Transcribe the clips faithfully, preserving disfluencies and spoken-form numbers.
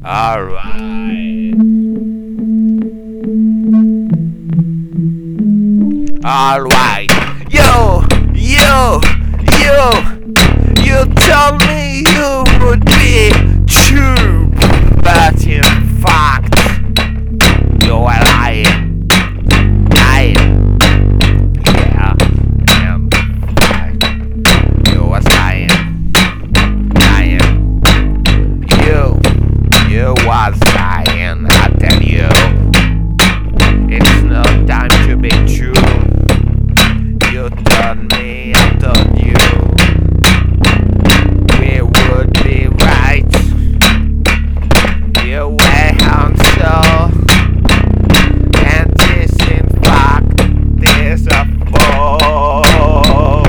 Alright. Alright. Yo, yo, yo. You told me you would be true, but in fact, you were lying. Lying. Yeah, in fact, you was lying. Lying. You, you was lying, I tell you. It's not time to be true. You told me, I told you. We would be right. You were on so. And this in fact is a fault.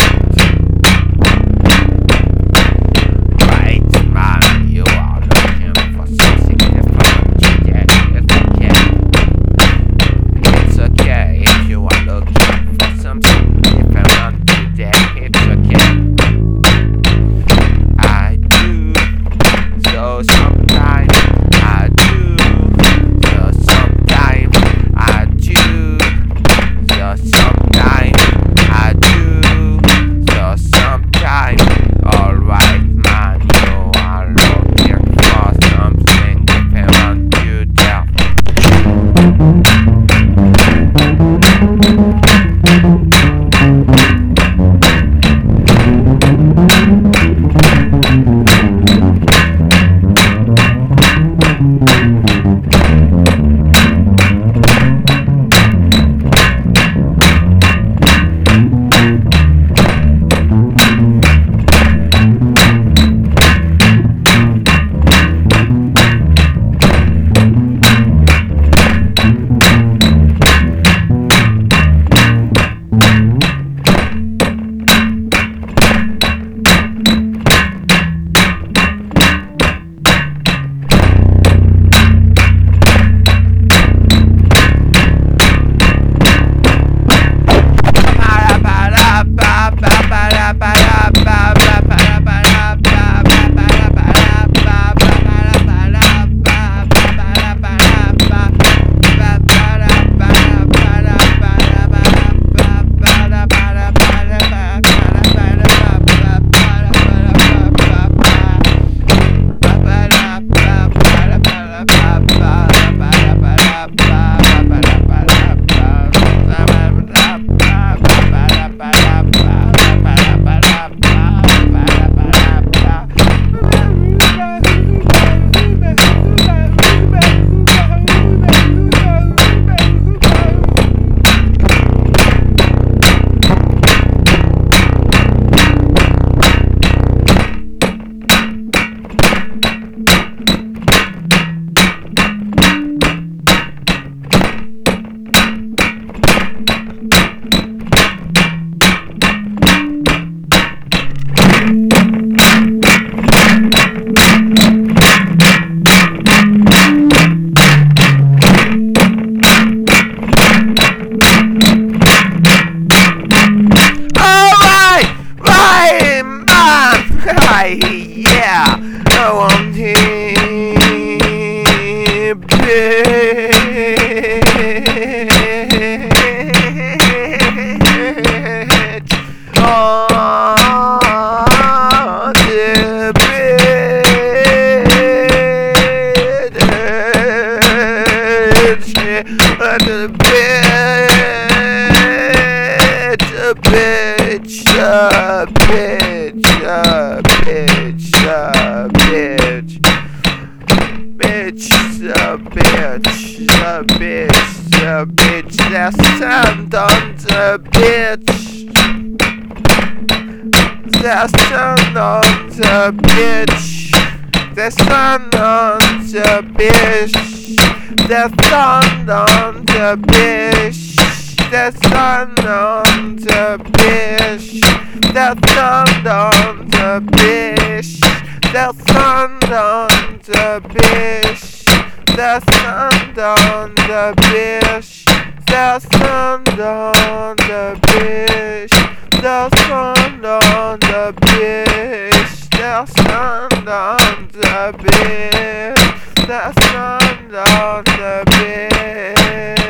Right, man, you are looking for something different. Yeah, it's okay. It's okay if you are looking for something different today. It's okay. I do. So sometimes I do. So sometimes I do. So sometimes I do. So sometimes. Alright, man, you are looking for something different today. Yeah, I want him, bitch. Oh, the bitch, the bitch, the bitch, the bitch, the bitch, the bitch, bitch, the bitch, the bitch, the bitch, that stand on the bitch, that stand on the bitch, that stand on the bitch, that stand on the bitch, that stand on the bitch, that stand on the bitch, that stand on the bitch, that stand on the bitch, that stand on the bitch, that stand on the bitch, that stand on the bitch, the sun on the bed.